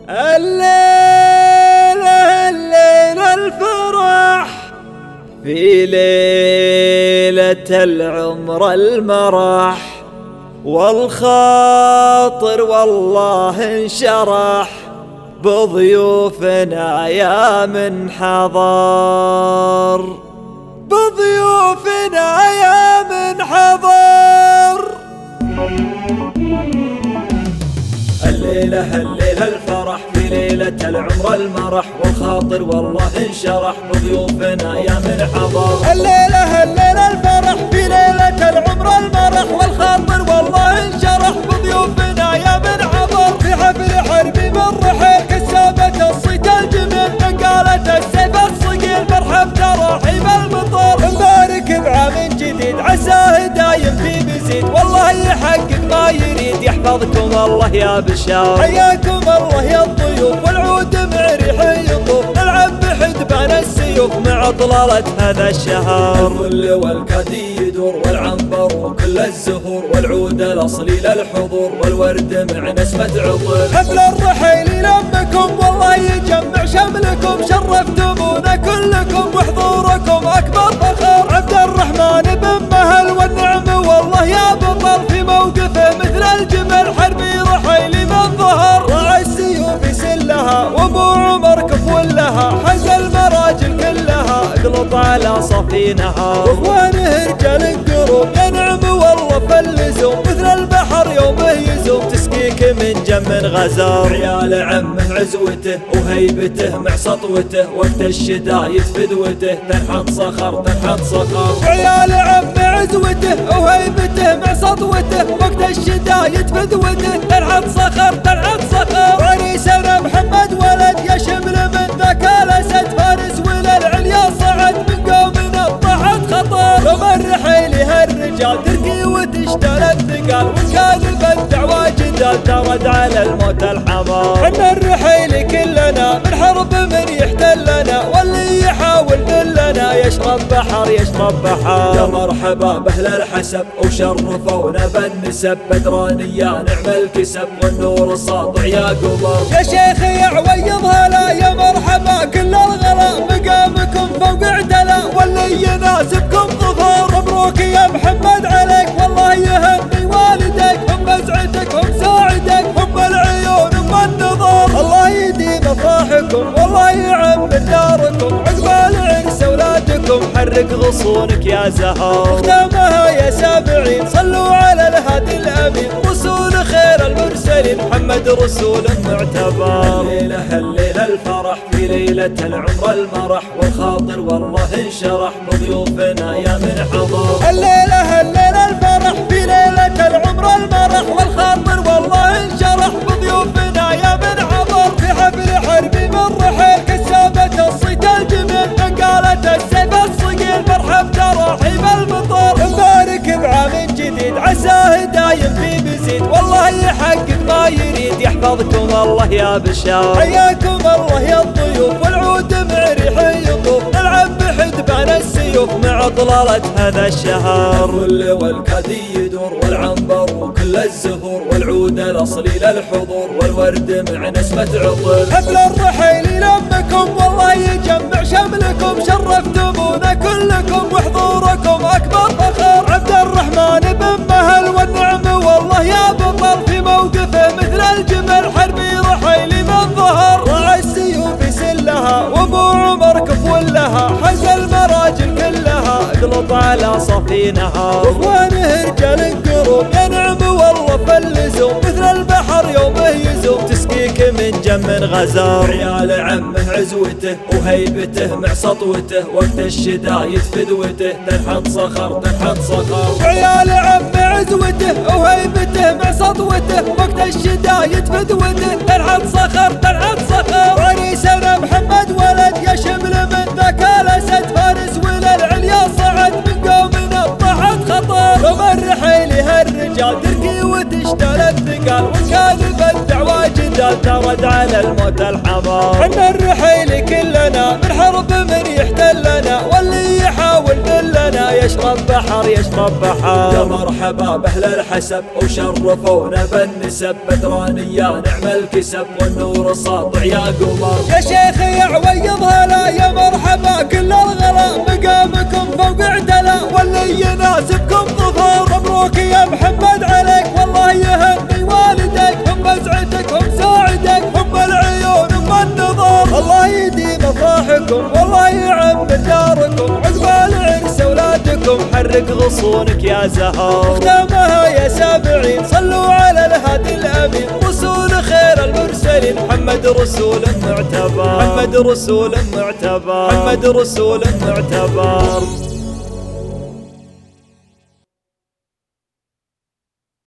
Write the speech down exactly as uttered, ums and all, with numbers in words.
الليلة الليلة الفرح في ليلة العمر المرح، والخاطر والله انشرح بضيوفنا يا من حضر، بضيوفنا يا من حضر. الليلة الليلة الفرح في ليلة العمر المرح، والخاطر والله انشرح بضيوفنا يا من حضر. الليلة الليلة الفرح في ليلة العمر المرح، والخاطر والله انشرح بضيوفنا يا من حضر. في حفل حربي من رحيل كسابة الصيت الجميل، نقالة السيف الصقيل مرحب تراحيب المطر. مبارك بعام جديد عساه دايم في مزيد، والله يحقق ما يريد يحفظكم الله يا بشار. حياكم الله يا الضيوف والعود مريح يطوف، نلعب بحدبان السيوف مع طلالة هذا الشهر. الفل والكادي يدور والعنبر وكل الزهور، والعود الاصلي للحضور والورد مع نسمة عطر. حفل الرحيل يلمكم والله يجمع شملكم، شرفتمونا كلكم وحضوركم اكبر فخر. عبد الرحمن بن مهل والنعم والله يا بطل، في موقفه مثل الجمل حربي رحيلي من ظهر. راعي السيوف يسلها وابو عمر كفو لها، حز المراجل كلها اقلط على صفينها. واخوانه رجال قروب يا نعم والله فاللزوم، مثل البحر يومه يزوم تسقيك من جم غزار. عيال عمه عزوته وهيبته مع سطوته، وقت الشدايد فدوته تنحط صخر تنحط صخر. عيال عمه عزوته وهيبته مع سطوته، وقت الشدايد فدوته تنحط صخر تنحط صخر. عريسنا محمد ولد يا شمل من ذاك الاسد، فارس وللعليا صعد من قومنا طاحت خطر. لو الرحيل هالرجال تركي وتشتل الثقال، وان كان بالدعوى جدال ترد على الموت الحمار. حنا الرحيل كلنا من حرب من يحتلنا، واللي يحاول ذلنا يشرب بحر يشرب بحر. يا مرحبا باهل الحسب وشرفونا بالنسب، بدرانية نعم الكسب والنور الساطع يا قمر. يا شيخ يا عويض هلا يا مرحبا كل الغلا، مقامكم فوق اعتلا واللي يناسبكم ظفر. مبروك يا محمد عليك والله يهني والديك، هم مسعدك هم ساعدك هم العيون هم النظر. الله يديم افراحكم والله يعم داركم، عقبال عرس اولادكم حرك غصونك يا زهر. ختامها يا سابعين صلوا على الهادي الامين، رسول خير المرسلين محمد رسول معتبر. الليلة الليلة الفرح في ليلة العمر المرح، والخاطر والله انشرح بضيوفنا يا من حضر. الليلة الليلة الفرح في ليلة العمر المرح، والخاطر والله انشرح بضيوفنا يا من حضر. في حفل حربي من رحيل كسابة الصيت الجميل، نقالة السيف الصقيل مرحب تراحيب المطر. مبارك بعام جديد عساه دايم في مزيد، والله يحقق ما يريد يحفظكم الله يا بشار. حياكم الله يا الضيوف والعود مريح يطوف، نلعب بحدبان السيوف مع طلالة هذا الشهر. الفل والكادي يدور والعنبر وكل الزهور، والعود الاصلي للحضور والورد مع نسمة عطر. حفل الرحيل يلمكم والله يجمع شملكم، شرفتمونا كلكم وحضوركم اكبر فخر. عبد الرحمن بن مهل والنعم والله يا بطل، في موقفه مثل الجمل حربي رحيلي من ظهر. راعي السيوف يسلها وابو عمر كفو لها، حز المراجل كلها اقلط على صفينها. واخوانه رجال قروب يا نعم والله فاللزوم، مثل البحر يومه يزوم تسقيك من جم غزار. عيال عمه عزوته وهيبته مع سطوته، وقت الشدايد فدوته تنحط صخر تنحط صخر. عيال عمه عزوته وهيبته مع سطوته، وقت الشدايد فدوته تنحط صخر تنحط صخر. عريسنا محمد ولد يا شمل من ذاك الاسد، فارس وللعليا صعد من قومنا طاحت خطر. لو الرحيل هالرجال تركي وتشتل الثقال، وان كان بالدعوى جدال ترد على الموت الحمار. حنا الرحيل كلنا من حرب من يحتلنا، واللي يحاول واللي لنا يشرب بحر يشرب بحر. يا مرحبا بأهل الحسب وشرفونا بالنسب، بدراني يا نعم الكسب والنور ساطع يا قمر. يا شيخ يا عويض هلا يا مرحبا كل الغلا، مقامكم فوق اعتلا واللي يناسبكم ظفر. مبروك يا محمد عليك والله يهني والديك، هم مزعتك هم ساعدك هم العيون هم النظر. الله يديم افراحكم والله يعم داركم، عقبال عرس اولادكم حرك غصونك يا زهر. ختامها يا سابعين صلوا على الهادي الامين، رسول خير المرسلين محمد رسول معتبر، محمد رسول معتبر، محمد رسول معتبر.